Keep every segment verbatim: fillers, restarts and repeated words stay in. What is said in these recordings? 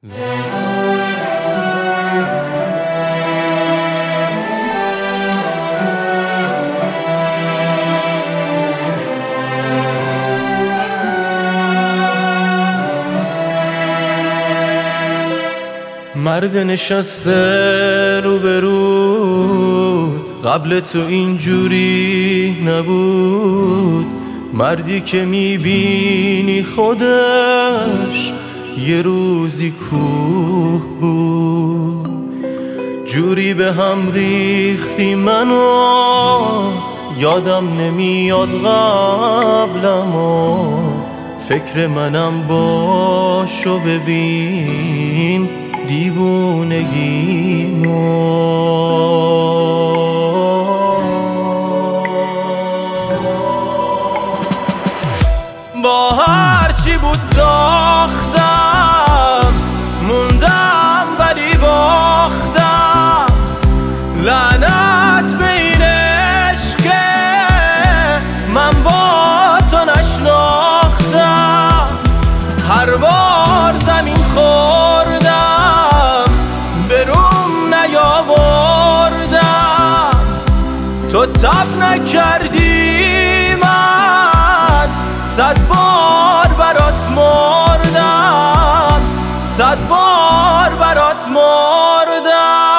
مرد نشسته روبرود قبل تو اینجوری نبود، مردی که میبینی خودش یه روزی کوه بود. جوری به هم ریختی منو یادم نمیاد قبلمو، فکر منم باشو ببین دیوونگیمو. با هر چی بود ساختم موندم ولی باختم، لعنت به این عشق من با تو نشناختم. هر بار زمین خوردم به روم نیاوردم، تو تب نکردی من صد بار برات مردم، صد بار برات مردم.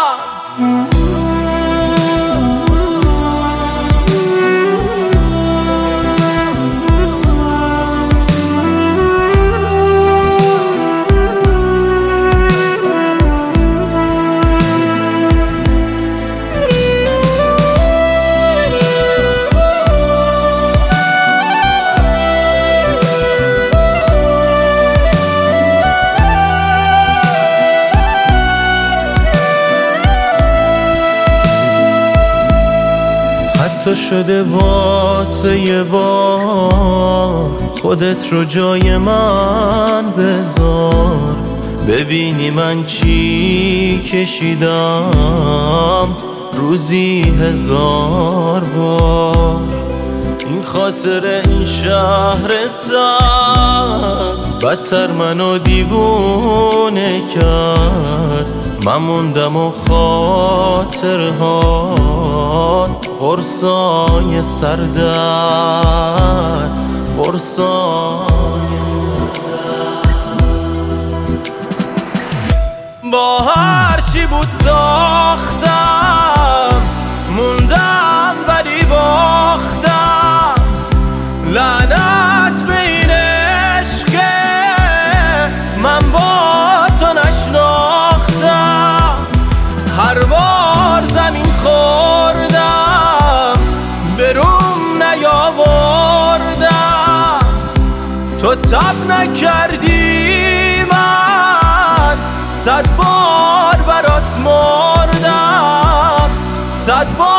تو شده واسه یه بار خودت رو جای من بذار، ببینی من چی کشیدم روزی هزار بار. این خاطر این شهر سر بدتر منو دیوونه کرد، من موندم و خاطرها قرصای سردر، قرصای سردر. با هر چی بود ساختم موندم ولی باختم، لعنت به این عشق من با تو نشناختم. هر بار زمین خوردم به روم نیاوردم، تو تب نکردی من صد بار برات مردم، صد بار